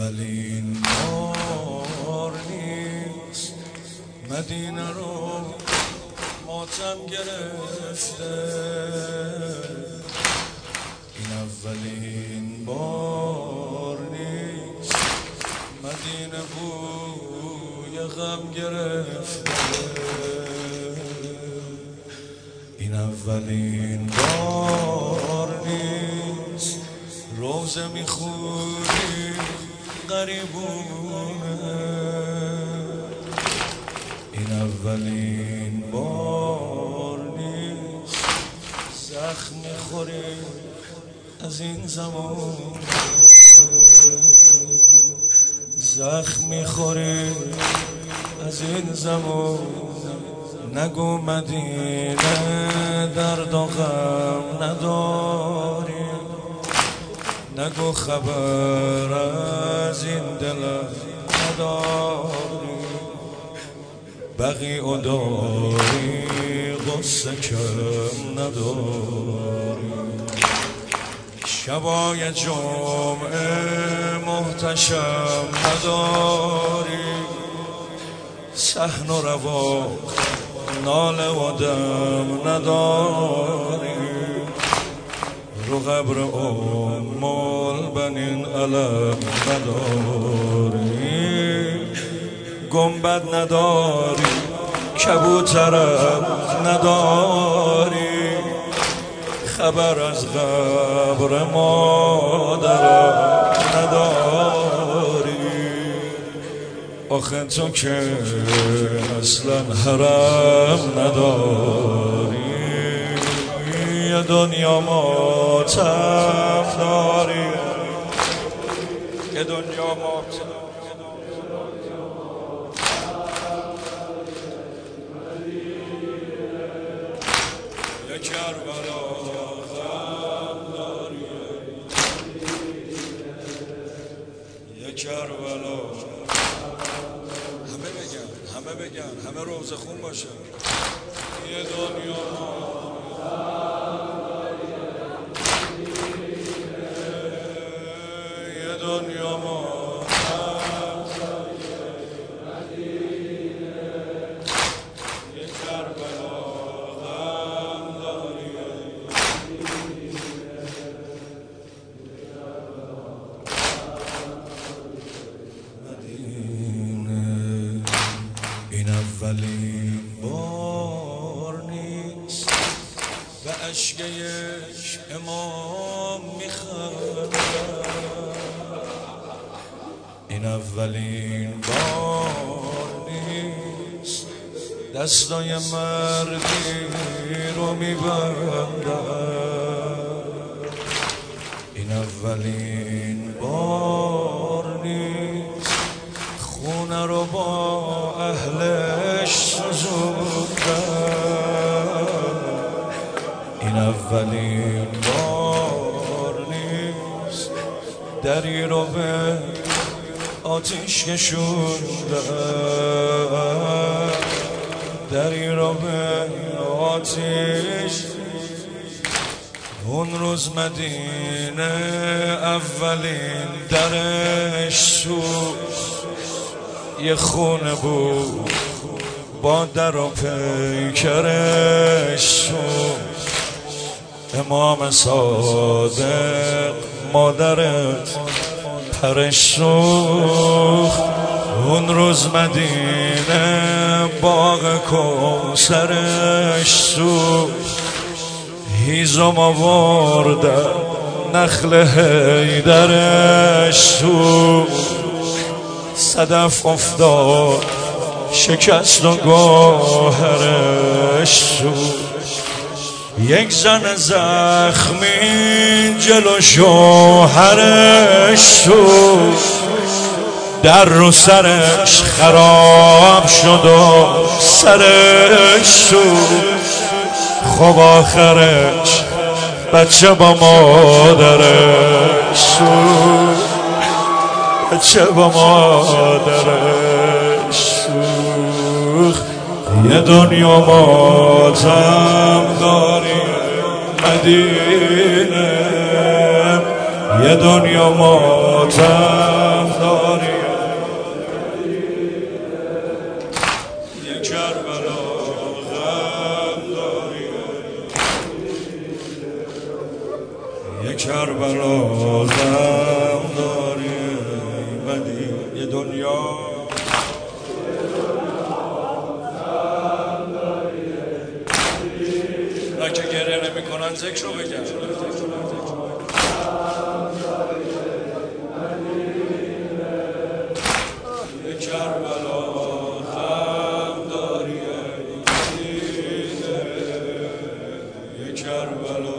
اولین بار نیست مدینه رو ماتم گرفته، این اولین بار نیست مدینه بوی غم گرفته، این اولین بار نیست روزه میخونی غریبونه، این اولین بار نیست زخم میخوری از این زمان، زخم میخوری از این زمان. نگو مدینه درد و غم نداری، نگو خبر از این دلم نداری، بقیع داری غصه کم نداری. شبای جمعه محتشم نداری، صحن و روا ناله و دم نداری، رو قبر البنین علم نداری، گنبد نداری کبوترم نداری، خبر از قبر مادرم نداری. آخه تو که اصلا حرم نداری، یه دنیا ماتم داری، یه دنیا ماتم. یه کربلا غم داری، یه کربلا. همه بگن همه روزه خون باشه. یه دنیا یه دنیا یه کربلا غم داری، این اولین بار نیست به اشک یک امام میخندم، این اولین بار نیست دستای مردی رو میبندم، این اولین بار نیست خونه رو با اهلش سوزوندم، این اولین بار نیست دری رو به آتیش کشوندم، دری رو به آتیش. اون روز مدینه اولین درش سوخت، یه خونه بود با در و پیکرش سوخت، امام صادق مادرت پرش سوخت. اون روز مدینه باغ کوثرش سوخت، هیزم آوردن نخل حیدرش سوخت، صدف افتاد شکست و گوهرش سوخت. یک زن زخمی جلو شوهرش سوخت، در رو سرش خراب شد و سرش سوخت. خب آخرش بچه با مادرش سوخت، بچه با مادرش سوخت. یه دنیا ماتم داری مدینه، یه دنیا ماتم داری، یه کربلا غم داری، یه کربلا غم داری. بدی یه دنیا را که گره نمی کنن ذکر رو بگن. یه کربلا غم داری، یه کربلا.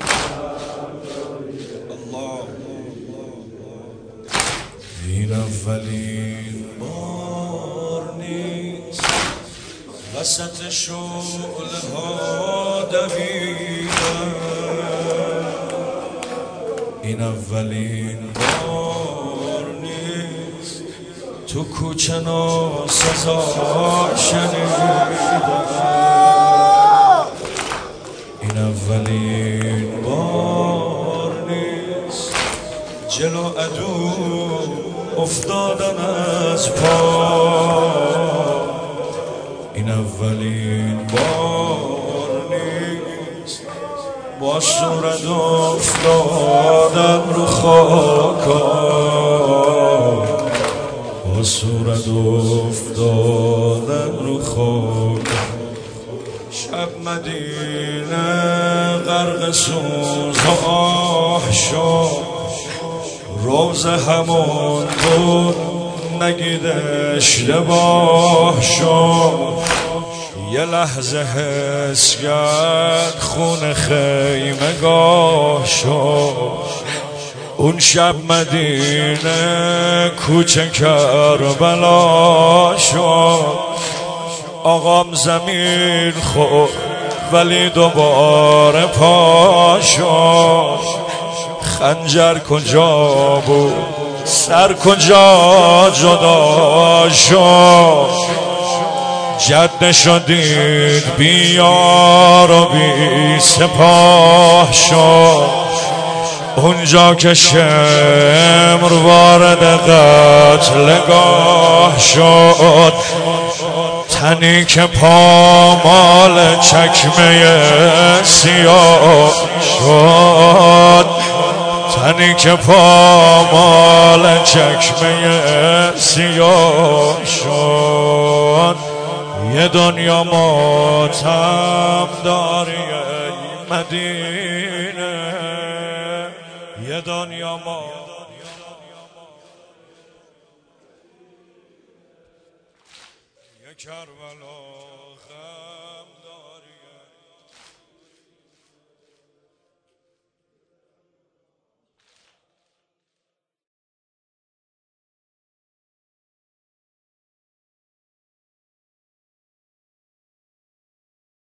الله این اولین بار نیست وسط شعله ها دویدم، این اولین بار نیست تو کوچه ناسزا شنیدم، این اولین بار نیست جلو عدو افتادن از پا، این اولین بار نیست با صورت افتادن رو خاکا، با صورت افتادن رو خاکا. شب مدینه غرق سوز و آه شد، روز همون بود نگید اشتباه شد، یه لحظه حس کرد خون خیمه گاه شد. اون شب مدینه کوچه کربلا شد، آقام زمین خورد ولی دوباره پا شد. خنجر کجا بود سر کجا جدا شد، جد شدید بیار و بی سپاه شد. اونجا که شمر وارد قتلگاه شد، تنی که پامال چکمه سیاه شد، تنی که پامال چکمه سیاه شد. یه دنیا ماتم داری ای مدینه، یه دنیا یه کربلا غم داری.